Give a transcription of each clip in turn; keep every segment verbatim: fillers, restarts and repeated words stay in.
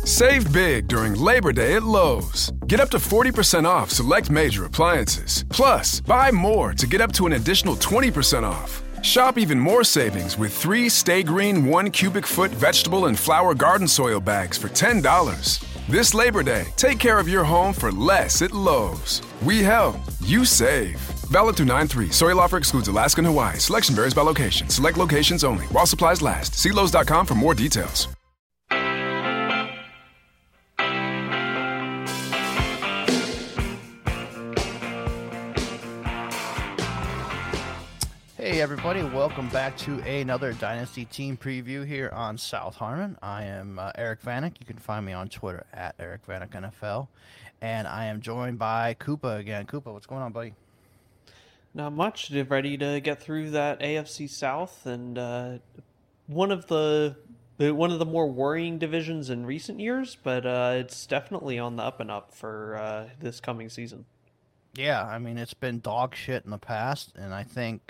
Save big during Labor Day at Lowe's. Get up to forty percent off select major appliances. Plus, buy more to get up to an additional twenty percent off. Shop even more savings with three Stay Green one cubic foot vegetable and flower garden soil bags for ten dollars. This Labor Day, take care of your home for less at Lowe's. We help, you save. Valid through nine three. Soil offer excludes Alaska and Hawaii. Selection varies by location. Select locations only. While supplies last. See Lowe's dot com for more details. Hey everybody, welcome back to another Dynasty Team Preview here on South Harmon. I am uh, Eric Vanek. You can find me on Twitter at Eric Vanek N F L. And I am joined by Koopa again. Koopa, what's going on, buddy? Not much. Ready to get through that A F C South, and uh, one of the one of the more worrying divisions in recent years, but uh, it's definitely on the up and up for uh, this coming season. Yeah, I mean, it's been dog shit in the past, and I think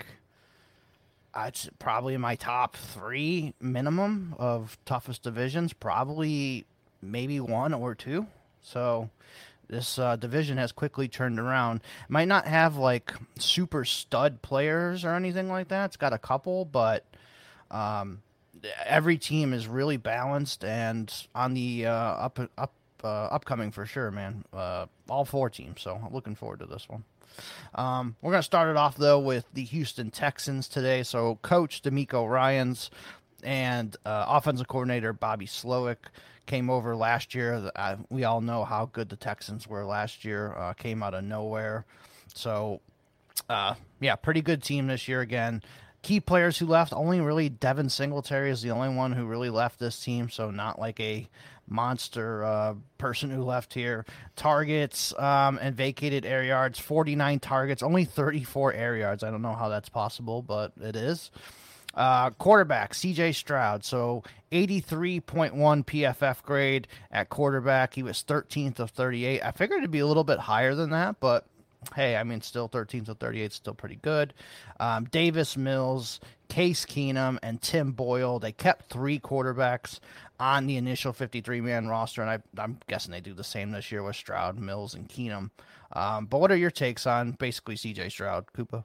it's probably in my top three minimum of toughest divisions, probably maybe one or two. So this uh, division has quickly turned around. Might not have like super stud players or anything like that. It's got a couple, but um, every team is really balanced and on the uh, up up uh, upcoming for sure, man. Uh, all four teams. So I'm looking forward to this one. Um, we're going to start it off, though, with the Houston Texans today. So Coach D'Amico Ryans and uh, offensive coordinator Bobby Slowick came over last year. Uh, we all know how good the Texans were last year, uh, came out of nowhere. So, uh, yeah, pretty good team this year again. Key players who left, only really Devin Singletary is the only one who really left this team, so not like a monster uh, person who left here. Targets um, and vacated air yards, forty-nine targets, only thirty-four air yards. I don't know how that's possible, but it is. Uh, quarterback, C J Stroud, so eighty-three point one P F F grade at quarterback. He was thirteenth of thirty-eight. I figured it'd be a little bit higher than that, but hey, I mean, still thirteenth of thirty-eight is still pretty good. Um, Davis Mills, Case Keenum, and Tim Boyle. They kept three quarterbacks on the initial fifty-three man roster, and I, I'm guessing they do the same this year with Stroud, Mills, and Keenum. Um, but what are your takes on basically C J Stroud, Koopa?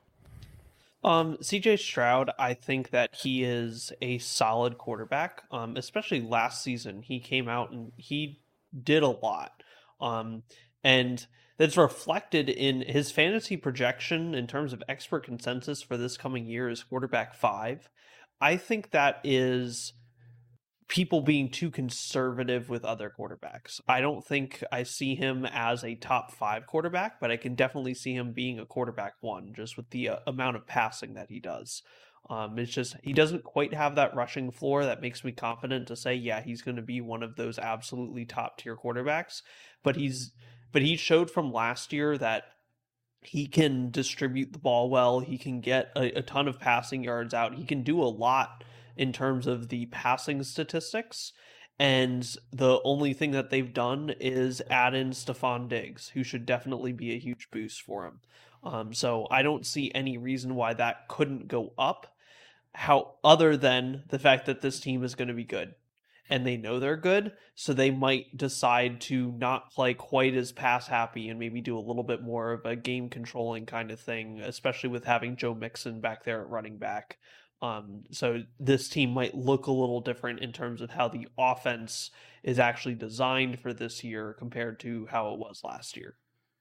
Um, C J Stroud, I think that he is a solid quarterback, um, especially last season. He came out and he did a lot. Um, and that's reflected in his fantasy projection in terms of expert consensus for this coming year is quarterback five. I think that is people being too conservative with other quarterbacks. I don't think I see him as a top five quarterback, but I can definitely see him being a quarterback one just with the uh, amount of passing that he does. Um, it's just, he doesn't quite have that rushing floor that makes me confident to say, yeah, he's going to be one of those absolutely top tier quarterbacks, but he's, but he showed from last year that he can distribute the ball well. He can get a, a ton of passing yards out. He can do a lot in terms of the passing statistics. And the only thing that they've done is add in Stephon Diggs, who should definitely be a huge boost for him. Um, so I don't see any reason why that couldn't go up, how other than the fact that this team is going to be good. And they know they're good, so they might decide to not play quite as pass happy and maybe do a little bit more of a game controlling kind of thing, especially with having Joe Mixon back there at running back. Um, so this team might look a little different in terms of how the offense is actually designed for this year compared to how it was last year.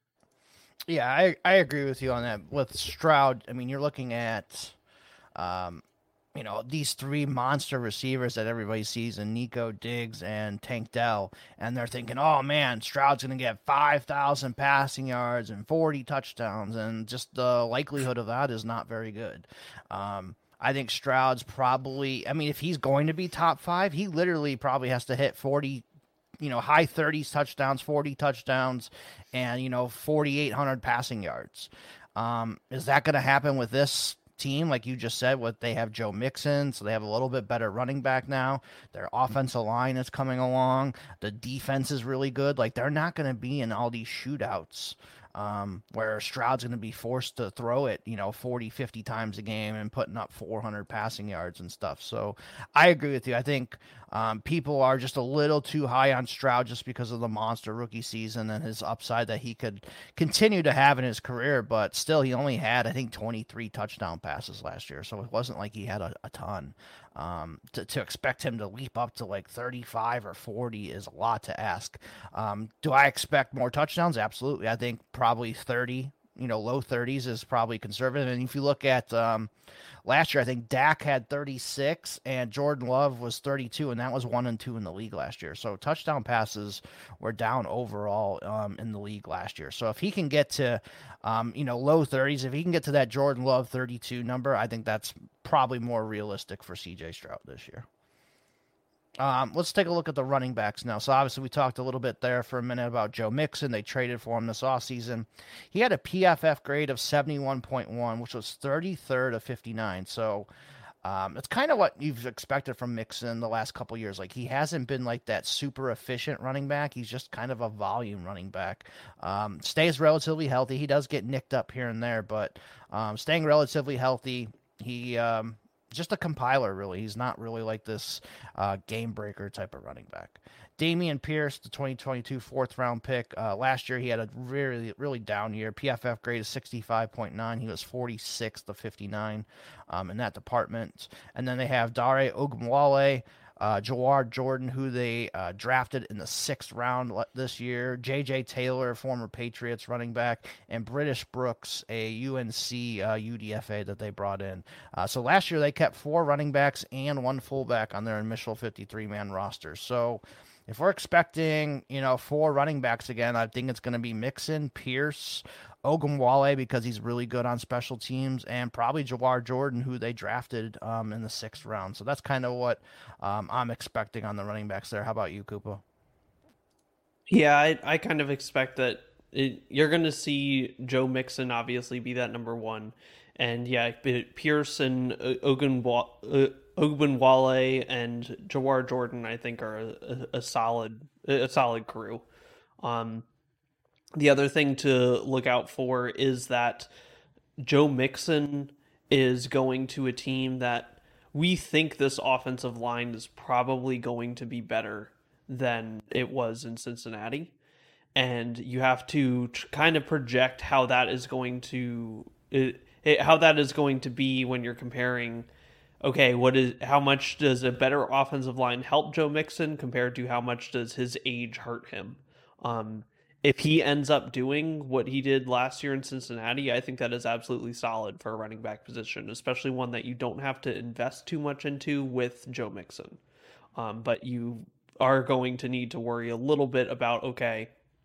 Yeah, I, I agree with you on that. With Stroud, I mean, you're looking at, um, you know, these three monster receivers that everybody sees in Nico, Diggs, and Tank Dell, and they're thinking, oh, man, Stroud's going to get five thousand passing yards and forty touchdowns, and just the likelihood of that is not very good. Um, I think Stroud's probably, I mean, if he's going to be top five, he literally probably has to hit forty, you know, high thirties touchdowns, forty touchdowns, and, you know, forty-eight hundred passing yards. Um, is that going to happen with this team? Like you just said, what they have Joe Mixon, so they have a little bit better running back now. Their offensive line is coming along. The defense is really good. Like, they're not going to be in all these shootouts um, where Stroud's going to be forced to throw it, you know, forty, fifty times a game and putting up four hundred passing yards and stuff. So I agree with you. I think um, people are just a little too high on Stroud just because of the monster rookie season and his upside that he could continue to have in his career. But still, he only had, I think, twenty-three touchdown passes last year. So it wasn't like he had a, a ton. Um, to, to expect him to leap up to like thirty-five or forty is a lot to ask. Um, do I expect more touchdowns? Absolutely. I think probably thirty, you know, low thirties is probably conservative. And if you look at um, last year, I think Dak had thirty-six and Jordan Love was thirty-two, and that was one and two in the league last year. So touchdown passes were down overall um, in the league last year. So if he can get to, um, you know, low thirties, if he can get to that Jordan Love thirty-two number, I think that's probably more realistic for C J Stroud this year. Um, let's take a look at the running backs now. So obviously we talked a little bit there for a minute about Joe Mixon. They traded for him this offseason. He had a P F F grade of seventy-one point one, which was thirty-third of fifty-nine. So um, it's kind of what you've expected from Mixon the last couple years. Like, he hasn't been like that super efficient running back. He's just kind of a volume running back. Um, stays relatively healthy. He does get nicked up here and there, but um, staying relatively healthy. He um, just a compiler, really. He's not really like this uh, game breaker type of running back. Dameon Pierce, the twenty twenty-two fourth round pick. Uh, last year, he had a really, really down year. P F F grade is sixty-five point nine. He was forty-sixth of fifty-nine um, in that department. And then they have Dare Ogunbowale, uh, Jawar Jordan, who they uh, drafted in the sixth round this year. J J Taylor, former Patriots running back, and British Brooks, a U N C uh, U D F A that they brought in. Uh, so last year, they kept four running backs and one fullback on their initial fifty-three man roster. So if we're expecting, you know, four running backs again, I think it's going to be Mixon, Pierce, Ogunbowale, because he's really good on special teams, and probably Jawar Jordan, who they drafted um, in the sixth round. So that's kind of what um, I'm expecting on the running backs there. How about you, Koopa? Yeah, I, I kind of expect that it, you're going to see Joe Mixon obviously be that number one. And yeah, Pierce and Ogunbowale, Ogunbowale and Jawar Jordan, I think, are a, a solid a solid crew. Um, the other thing to look out for is that Joe Mixon is going to a team that we think this offensive line is probably going to be better than it was in Cincinnati. And you have to tr- kind of project how that is going to it, it, how that is going to be when you're comparing, okay, what is how much does a better offensive line help Joe Mixon compared to how much does his age hurt him? Um, if he ends up doing what he did last year in Cincinnati, I think that is absolutely solid for a running back position, especially one that you don't have to invest too much into with Joe Mixon. Um, but you are going to need to worry a little bit about, okay,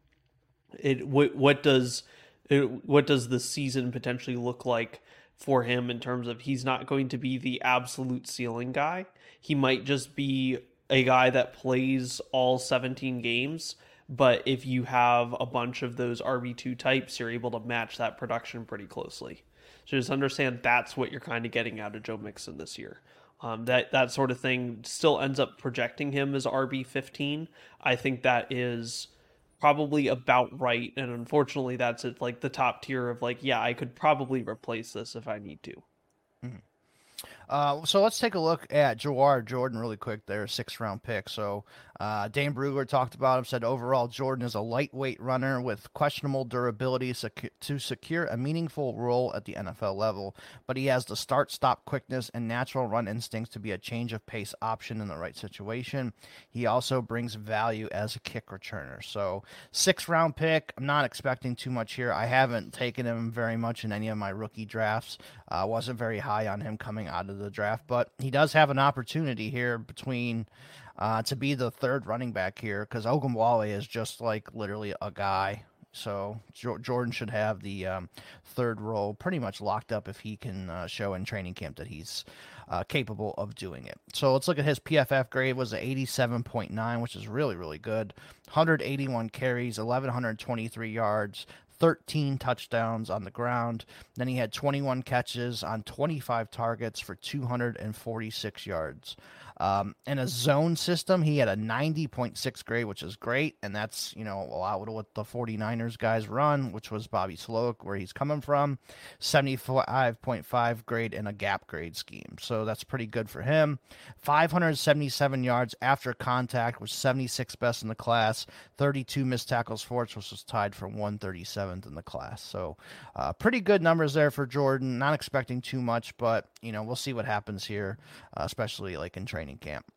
it what, what does it, what does the season potentially look like for him in terms of he's not going to be the absolute ceiling guy. He might just be a guy that plays all seventeen games, but if you have a bunch of those R B two types, you're able to match that production pretty closely. So just understand that's what you're kind of getting out of Joe Mixon this year. Um, that, that sort of thing still ends up projecting him as R B fifteen. I think that is probably about right, and unfortunately that's at like the top tier of like, yeah, I could probably replace this if I need to. Mm-hmm. Uh, so let's take a look at Jawar Jordan really quick there, sixth round pick. So uh, Dane Brugler talked about him, said overall Jordan is a lightweight runner with questionable durability secu- to secure a meaningful role at the N F L level, but he has the start-stop quickness and natural run instincts to be a change of pace option in the right situation. He also brings value as a kick returner. So sixth round pick, I'm not expecting too much here. I haven't taken him very much in any of my rookie drafts. I uh, wasn't very high on him coming out of the draft, but he does have an opportunity here between uh, to be the third running back here, because Ogunbowale is just like literally a guy. So jo- Jordan should have the um, third role pretty much locked up if he can uh, show in training camp that he's uh, capable of doing it. So let's look at his P F F grade. Was an eighty-seven point nine, which is really, really good. one hundred eighty-one carries, eleven twenty-three yards, thirteen touchdowns on the ground. Then he had twenty-one catches on twenty-five targets for two hundred forty-six yards. Um, in a zone system, he had a ninety point six grade, which is great. And that's, you know, a lot of what the 49ers guys run, which was Bobby Sloak, where he's coming from. seventy-five point five grade in a gap grade scheme. So that's pretty good for him. five hundred seventy-seven yards after contact, was seventy-sixth best in the class. thirty-two missed tackles forced, which was tied for one hundred thirty-seventh in the class. So uh, pretty good numbers there for Jordan. Not expecting too much, but, you know, we'll see what happens here, uh, especially like in training camp.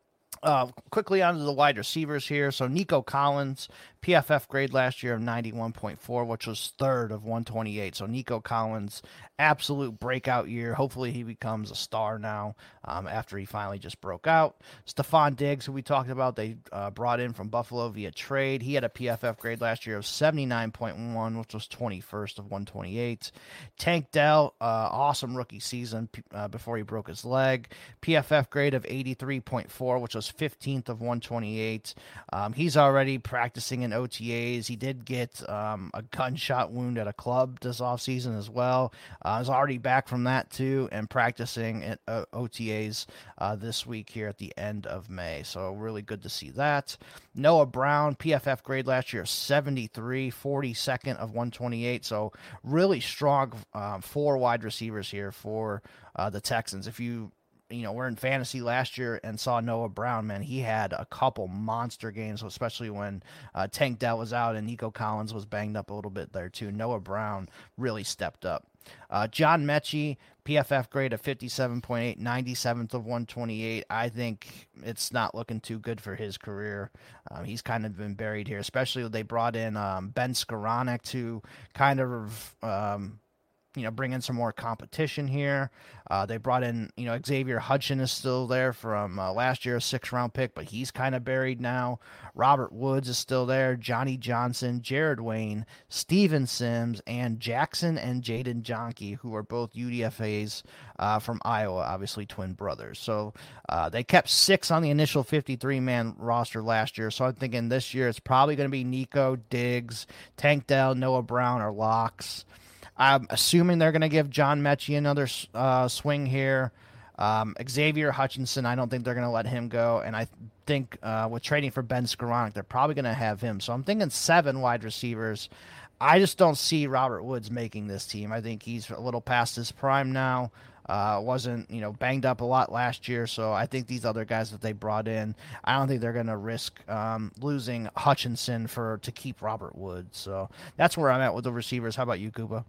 Uh, quickly onto the wide receivers here. So Nico Collins, P F F grade last year of ninety-one point four, which was third of one twenty-eight. So Nico Collins, absolute breakout year. Hopefully he becomes a star now um, after he finally just broke out. Stephon Diggs, who we talked about, they uh, brought in from Buffalo via trade. He had a P F F grade last year of seventy-nine point one, which was twenty-first of one twenty-eight. Tank Dell, uh, awesome rookie season uh, before he broke his leg. P F F grade of eighty-three point four, which was fifteenth of one twenty-eight. Um, he's already practicing in O T As. He did get um, a gunshot wound at a club this offseason as well. Uh, he's already back from that too and practicing at uh, O T As uh, this week here at the end of May. So really good to see that. Noah Brown, P F F grade last year, seventy-three, forty-second of one twenty-eight. So really strong um, four wide receivers here for uh, the Texans. If you you know, we're in fantasy last year and saw Noah Brown, man, he had a couple monster games, especially when uh, Tank Dell was out and Nico Collins was banged up a little bit there too. Noah Brown really stepped up. Uh, John Mechie, P F F grade of fifty-seven point eight, ninety-seventh of one twenty-eight. I think it's not looking too good for his career. Um, he's kind of been buried here, especially when they brought in um, Ben Skoranek to kind of um, you know, bring in some more competition here. Uh, they brought in, you know, Xavier Hutchinson is still there from uh, last year's sixth round pick, but he's kind of buried now. Robert Woods is still there. Johnny Johnson, Jared Wayne, Steven Sims, and Jackson and Jaden Jonke, who are both U D F As uh, from Iowa, obviously twin brothers. So uh, they kept six on the initial fifty-three man roster last year. So I'm thinking this year it's probably going to be Nico, Diggs, Tank Dell, Noah Brown, or locks. I'm assuming they're going to give John Mechie another uh, swing here. Um, Xavier Hutchinson, I don't think they're going to let him go. And I think uh, with trading for Ben Skoranek, they're probably going to have him. So I'm thinking seven wide receivers. I just don't see Robert Woods making this team. I think he's a little past his prime now. Uh, wasn't, you know, banged up a lot last year. So I think these other guys that they brought in, I don't think they're going to risk um, losing Hutchinson for to keep Robert Woods. So that's where I'm at with the receivers. How about you, Kuba?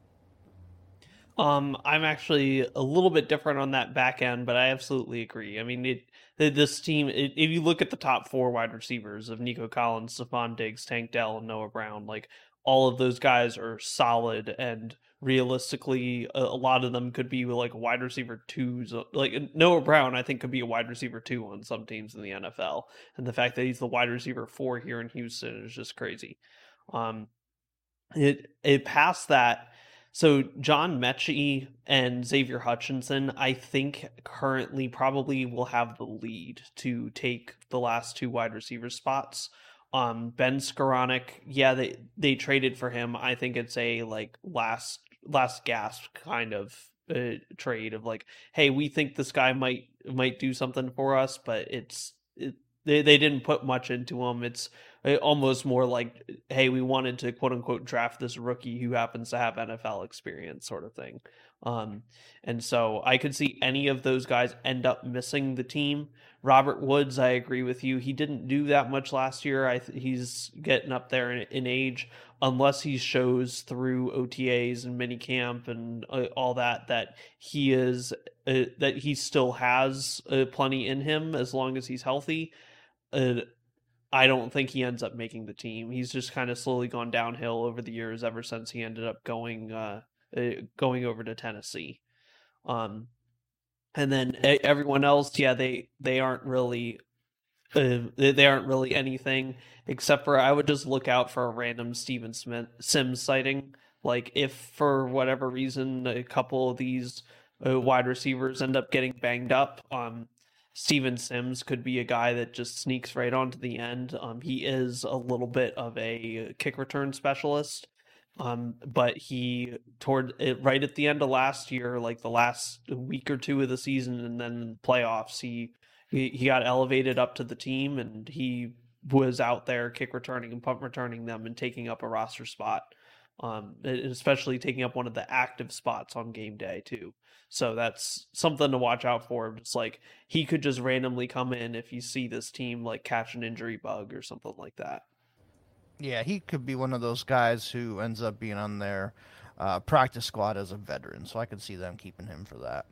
Um, I'm actually a little bit different on that back end, but I absolutely agree. I mean, it this team, it, if you look at the top four wide receivers of Nico Collins, Stephon Diggs, Tank Dell, and Noah Brown, like all of those guys are solid, and realistically, a, a lot of them could be like wide receiver twos. Like Noah Brown, I think could be a wide receiver two on some teams in the N F L, and the fact that he's the wide receiver four here in Houston is just crazy. Um, it it past that. So John Mechie and Xavier Hutchinson, I think currently probably will have the lead to take the last two wide receiver spots. Um, Ben Skoranek, yeah, they they traded for him. I think it's a like last last gasp kind of uh, trade of like, hey, we think this guy might might do something for us, but it's it, they they didn't put much into him. It's almost more like, hey, we wanted to quote unquote draft this rookie who happens to have N F L experience, sort of thing. Um, and so I could see any of those guys end up missing the team. Robert Woods, I agree with you. He didn't do that much last year. I th- he's getting up there in, in age, unless he shows through O T As and minicamp and uh, all that, that he is, uh, that he still has uh, plenty in him as long as he's healthy. Uh, I don't think he ends up making the team. He's just kind of slowly gone downhill over the years ever since he ended up going uh, uh, going over to Tennessee. Um, and then everyone else, yeah, they they aren't really uh, they aren't really anything except for I would just look out for a random Steven Smith, Sims sighting. Like if for whatever reason a couple of these uh, wide receivers end up getting banged up, um. Steven Sims could be a guy that just sneaks right onto the end. Um, he is a little bit of a kick return specialist, um, but he toward it right at the end of last year, like the last week or two of the season, and then playoffs, he He, he got elevated up to the team, and he was out there kick returning and punt returning them and taking up a roster spot, um, especially taking up one of the active spots on game day too. So that's something to watch out for. It's like he could just randomly come in if you see this team like catch an injury bug or something like that. Yeah, he could be one of those guys who ends up being on their uh, practice squad as a veteran. So I could see them keeping him for that.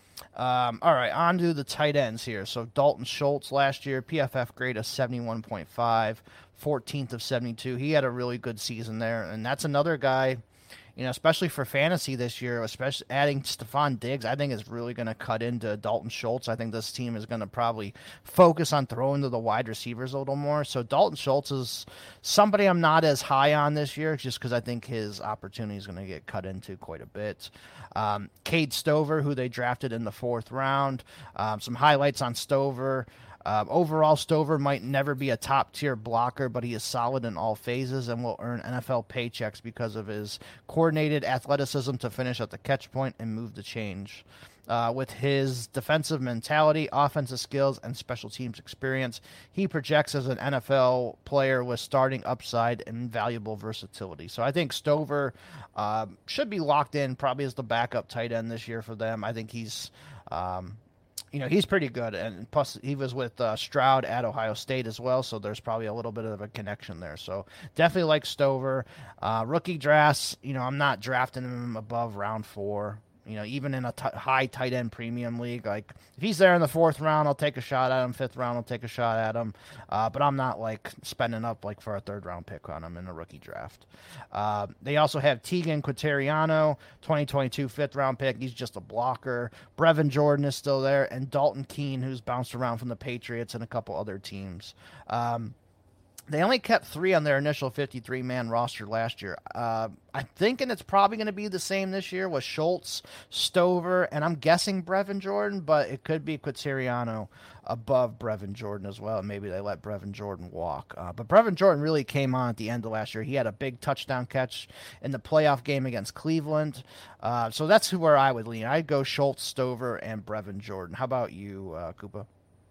Um, all right, on to the tight ends here. So Dalton Schultz last year, P F F grade of seventy-one point five, fourteenth of seventy-two. He had a really good season there, and that's another guy, you know, especially for fantasy this year, especially adding Stephon Diggs, I think is really going to cut into Dalton Schultz. I think this team is going to probably focus on throwing to the wide receivers a little more. So Dalton Schultz is somebody I'm not as high on this year, just because I think his opportunity is going to get cut into quite a bit. Um, Cade Stover, who they drafted in the fourth round. Um, some highlights on Stover. Um, overall, Stover might never be a top-tier blocker, but he is solid in all phases and will earn N F L paychecks because of his coordinated athleticism to finish at the catch point and move the change. Uh, with his defensive mentality, offensive skills, and special teams experience, he projects as an N F L player with starting upside and valuable versatility. So I think Stover uh, should be locked in probably as the backup tight end this year for them. I think he's... Um, You know, he's pretty good, and plus he was with uh, Stroud at Ohio State as well, so there's probably a little bit of a connection there. So definitely like Stover. Uh, rookie drafts, you know, I'm not drafting him above round four. You know, even in a t- high tight end premium league, like if he's there in the fourth round, I'll take a shot at him. Fifth round, I'll take a shot at him. Uh, but I'm not like spending up like for a third round pick on him in a rookie draft. Uh, they also have Tegan Quateriano, twenty twenty-two fifth round pick. He's just a blocker. Brevin Jordan is still there, and Dalton Keene, who's bounced around from the Patriots and a couple other teams. Um, They only kept three on their initial fifty-three man roster last year. Uh, I'm thinking it's probably going to be the same this year with Schultz, Stover, and I'm guessing Brevin Jordan, but it could be Quateriano above Brevin Jordan as well. Maybe they let Brevin Jordan walk. Uh, but Brevin Jordan really came on at the end of last year. He had a big touchdown catch in the playoff game against Cleveland. Uh, so that's where I would lean. I'd go Schultz, Stover, and Brevin Jordan. How about you, uh, Koopa?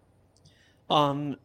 Um...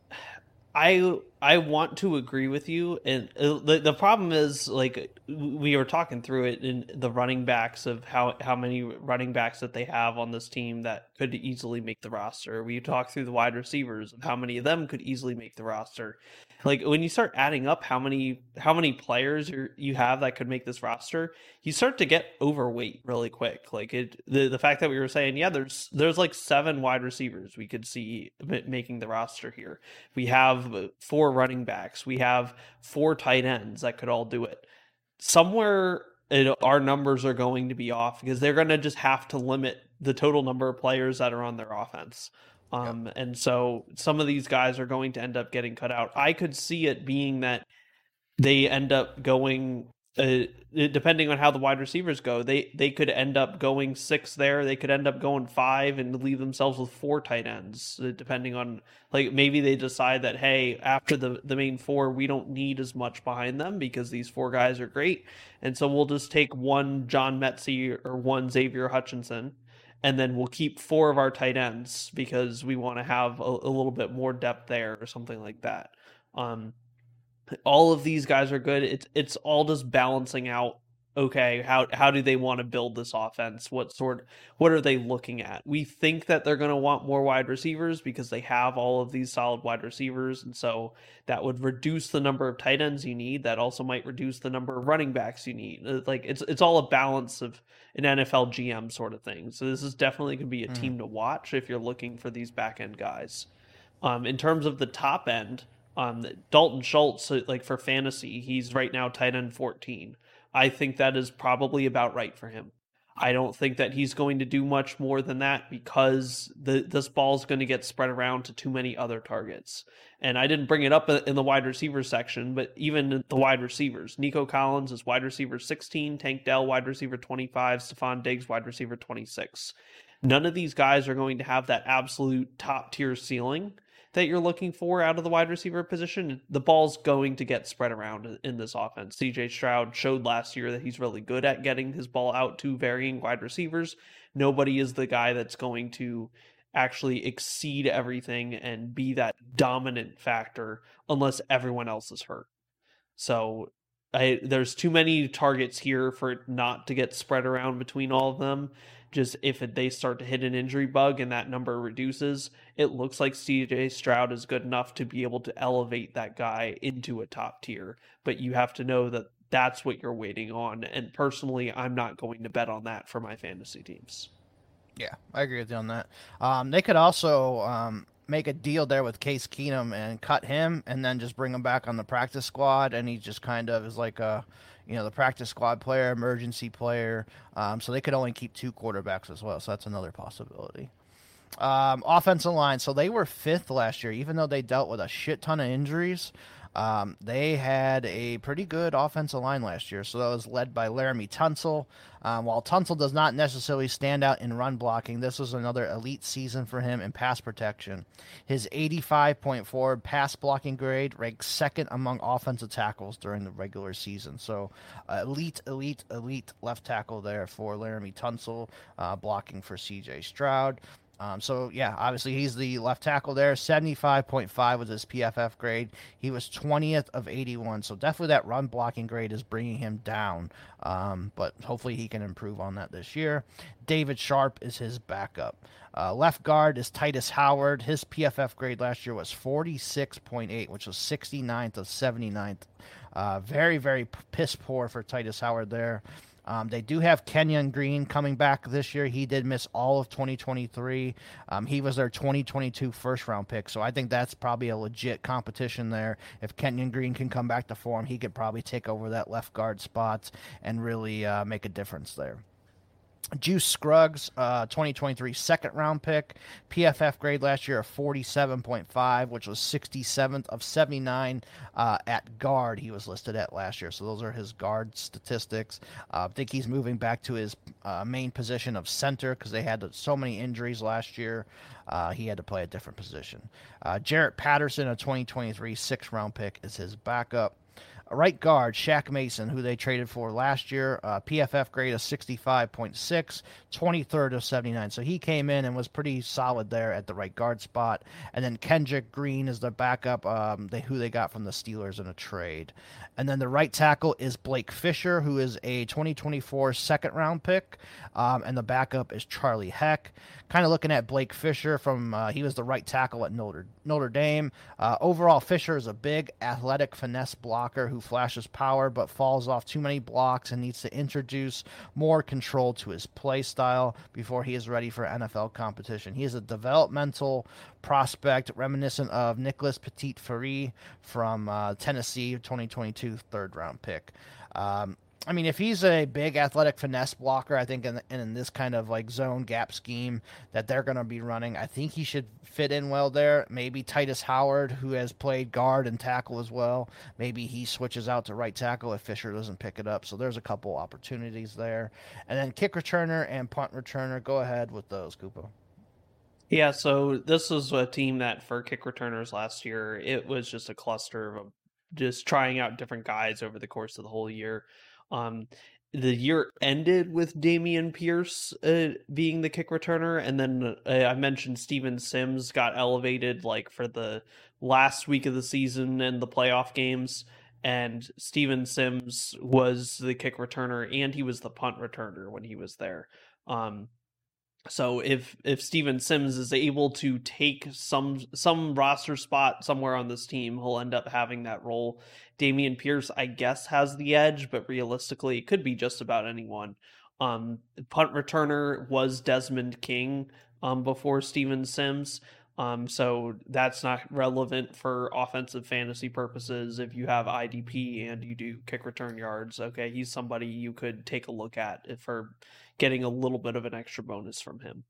I I want to agree with you, and the the problem is, like, we were talking through it in the running backs of how how many running backs that they have on this team that could easily make the roster. We talked through the wide receivers of how many of them could easily make the roster. Like when you start adding up how many how many players you're, you have that could make this roster, you start to get overweight really quick. Like it, the the fact that we were saying, yeah, there's there's like seven wide receivers we could see making the roster here. We have four running backs. We have four tight ends that could all do it. Somewhere it, our numbers are going to be off because they're going to just have to limit the total number of players that are on their offense. Um, yep. And so some of these guys are going to end up getting cut out. I could see it being that they end up going, uh, depending on how the wide receivers go, they, they could end up going six there. They could end up going five and leave themselves with four tight ends, depending on, like, maybe they decide that, hey, after the, the main four, we don't need as much behind them because these four guys are great. And so we'll just take one John Metzie or one Xavier Hutchinson, and then we'll keep four of our tight ends because we want to have a, a little bit more depth there or something like that. Um, all of these guys are good. It's it's all just balancing out. Okay, how how do they want to build this offense? What sort? What are they looking at? We think that they're going to want more wide receivers because they have all of these solid wide receivers, and so that would reduce the number of tight ends you need. That also might reduce the number of running backs you need. Like it's it's all a balance of an N F L G M sort of thing. So this is definitely going to be a mm. team to watch if you're looking for these back end guys. Um, in terms of the top end, um, Dalton Schultz, like for fantasy, he's right now tight end fourteen. I think that is probably about right for him. I don't think that he's going to do much more than that because the this ball is going to get spread around to too many other targets. And I didn't bring it up in the wide receiver section, but even the wide receivers. Nico Collins is wide receiver sixteen, Tank Dell wide receiver twenty-five, Stephon Diggs wide receiver twenty-six. None of these guys are going to have that absolute top tier ceiling that you're looking for out of the wide receiver position. The ball's going to get spread around in this offense. C J Stroud showed last year that he's really good at getting his ball out to varying wide receivers. Nobody is the guy that's going to actually exceed everything and be that dominant factor unless everyone else is hurt. So I, there's too many targets here for it not to get spread around between all of them. Just if it, they start to hit an injury bug and that number reduces, it looks like C J Stroud is good enough to be able to elevate that guy into a top tier. But you have to know that that's what you're waiting on. And personally, I'm not going to bet on that for my fantasy teams. Yeah, I agree with you on that. Um, they could also um, make a deal there with Case Keenum and cut him and then just bring him back on the practice squad. And he just kind of is like a, you know, the practice squad player, emergency player. Um, so they could only keep two quarterbacks as well. So that's another possibility. Um, offensive line. So they were fifth last year, even though they dealt with a shit ton of injuries. Um, they had a pretty good offensive line last year, so that was led by Laramie Tunsil. Um, while Tunsil does not necessarily stand out in run blocking, this was another elite season for him in pass protection. His eighty-five point four pass blocking grade ranks second among offensive tackles during the regular season. So uh, elite, elite, elite left tackle there for Laramie Tunsil, uh, blocking for C J Stroud. Um, so, yeah, obviously he's the left tackle there. seventy-five point five was his P F F grade. He was twentieth of eighty-one. So definitely that run blocking grade is bringing him down. Um, but hopefully he can improve on that this year. David Sharp is his backup. Uh, left guard is Titus Howard. His P F F grade last year was forty-six point eight, which was sixty-ninth of seventy-ninth. Uh, very, very piss poor for Titus Howard there. Um, they do have Kenyon Green coming back this year. He did miss all of twenty twenty-three. Um, he was their twenty twenty-two first-round pick, so I think that's probably a legit competition there. If Kenyon Green can come back to form, he could probably take over that left guard spot and really uh, make a difference there. Juice Scruggs, uh, twenty twenty-three second-round pick. P F F grade last year of forty-seven point five, which was sixty-seventh of seventy-nine uh, at guard he was listed at last year. So those are his guard statistics. Uh, I think he's moving back to his uh, main position of center because they had so many injuries last year. Uh, he had to play a different position. Uh, Jarrett Patterson, a twenty twenty-three sixth-round pick, is his backup. Right guard, Shaq Mason, who they traded for last year, uh, P F F grade of sixty-five point six, twenty-third of seventy-nine. So he came in and was pretty solid there at the right guard spot. And then Kendrick Green is the backup, um, they, who they got from the Steelers in a trade. And then the right tackle is Blake Fisher, who is a twenty twenty-four second-round pick. Um, and the backup is Charlie Heck. Kind of looking at Blake Fisher from, uh, he was the right tackle at Notre, Notre Dame. Uh, overall, Fisher is a big, athletic finesse blocker who flashes power but falls off too many blocks and needs to introduce more control to his play style before he is ready for N F L competition. He is a developmental prospect reminiscent of Nicholas Petit-Frere from uh, Tennessee, twenty twenty-two third-round pick. Um, I mean, if he's a big athletic finesse blocker, I think in, in this kind of like zone gap scheme that they're going to be running, I think he should fit in well there. Maybe Titus Howard, who has played guard and tackle as well, maybe he switches out to right tackle if Fisher doesn't pick it up. So there's a couple opportunities there. And then kick returner and punt returner, go ahead with those, Koopa. Yeah, so this was a team that for kick returners last year, it was just a cluster of just trying out different guys over the course of the whole year. Um, the year ended with Dameon Pierce uh, being the kick returner, and then uh, I mentioned Steven Sims got elevated like for the last week of the season and the playoff games, and Steven Sims was the kick returner and he was the punt returner when he was there. Um, So if if Steven Sims is able to take some some roster spot somewhere on this team, he'll end up having that role. Dameon Pierce, I guess, has the edge, but realistically, it could be just about anyone. Um, punt returner was Desmond King um, before Steven Sims, um, so that's not relevant for offensive fantasy purposes. If you have I D P and you do kick return yards, okay, he's somebody you could take a look at for getting a little bit of an extra bonus from him.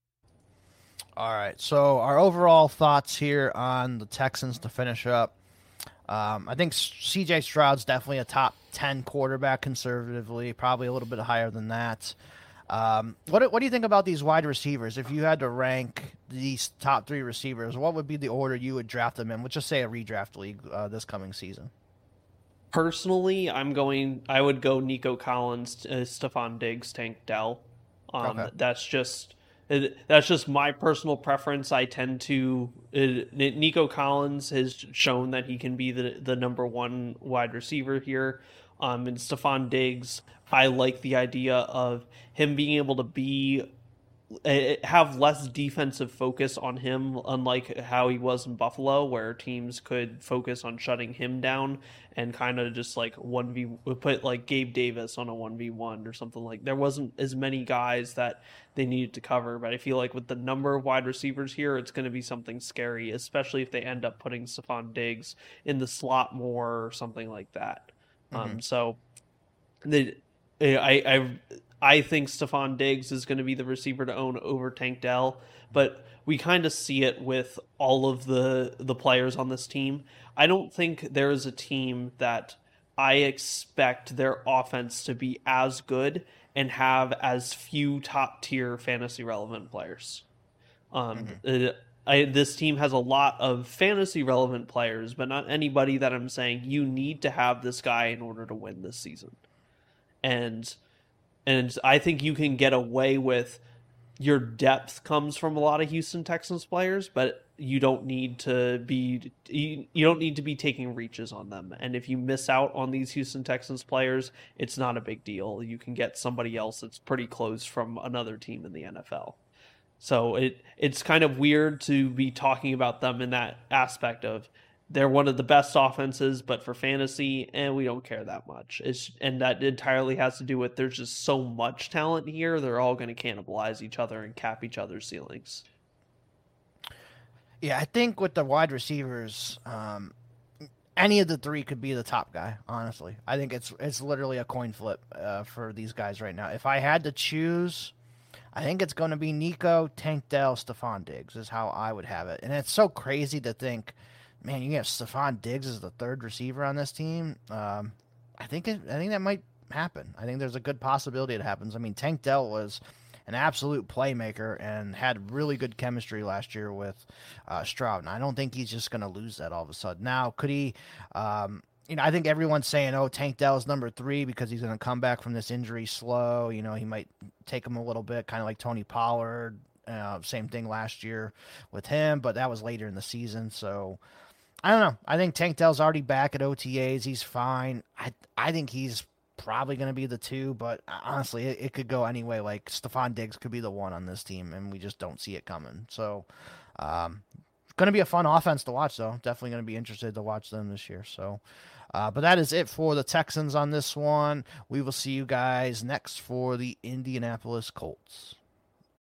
All right, so our overall thoughts here on the Texans to finish up. Um, I think C J Stroud's definitely a top ten quarterback conservatively, probably a little bit higher than that. Um, what what do you think about these wide receivers? If you had to rank these top three receivers, what would be the order you would draft them in? Let's just say a redraft league uh, this coming season. Personally, I'm going. I would go Nico Collins, uh, Stephon Diggs, Tank Dell. Um, okay. That's just it, that's just my personal preference. I tend to it, Nico Collins has shown that he can be the the number one wide receiver here. Um, and Stephon Diggs, I like the idea of him being able to be have less defensive focus on him, unlike how he was in Buffalo, where teams could focus on shutting him down and kind of just like one v put like Gabe Davis on a one v one or something. Like there wasn't as many guys that they needed to cover, but I feel like with the number of wide receivers here, it's going to be something scary, especially if they end up putting Stephon Diggs in the slot more or something like that. Mm-hmm. Um, so the I I. I think Stephon Diggs is going to be the receiver to own over Tank Dell, but we kind of see it with all of the, the players on this team. I don't think there is a team that I expect their offense to be as good and have as few top-tier fantasy-relevant players. Um, mm-hmm. I, this team has a lot of fantasy-relevant players, but not anybody that I'm saying you need to have this guy in order to win this season. And... And I think you can get away with your depth comes from a lot of Houston Texans players, but you don't need to be you, you don't need to be taking reaches on them. And if you miss out on these Houston Texans players, it's not a big deal. You can get somebody else that's pretty close from another team in the N F L. So it it's kind of weird to be talking about them in that aspect of they're one of the best offenses, but for fantasy, and eh, we don't care that much. It's, and that entirely has to do with there's just so much talent here. They're all going to cannibalize each other and cap each other's ceilings. Yeah, I think with the wide receivers, um, any of the three could be the top guy, honestly. I think it's it's literally a coin flip uh, for these guys right now. If I had to choose, I think it's going to be Nico, Tank Dell, Stephon Diggs is how I would have it. And it's so crazy to think, man, you have Stephon Diggs as the third receiver on this team. Um, I think it, I think that might happen. I think there's a good possibility it happens. I mean, Tank Dell was an absolute playmaker and had really good chemistry last year with uh, Stroud. And I don't think he's just going to lose that all of a sudden. Now, could he um, – you know, I think everyone's saying, oh, Tank Dell's number three because he's going to come back from this injury slow. You know, he might take him a little bit, kind of like Tony Pollard. Uh, same thing last year with him, but that was later in the season, so – I don't know. I think Tank Dell's already back at O T As. He's fine. I I think he's probably going to be the two, but honestly, it, it could go any way. Like, Stephon Diggs could be the one on this team, and we just don't see it coming. So, um, going to be a fun offense to watch, though. Definitely going to be interested to watch them this year. So, uh, but that is it for the Texans on this one. We will see you guys next for the Indianapolis Colts.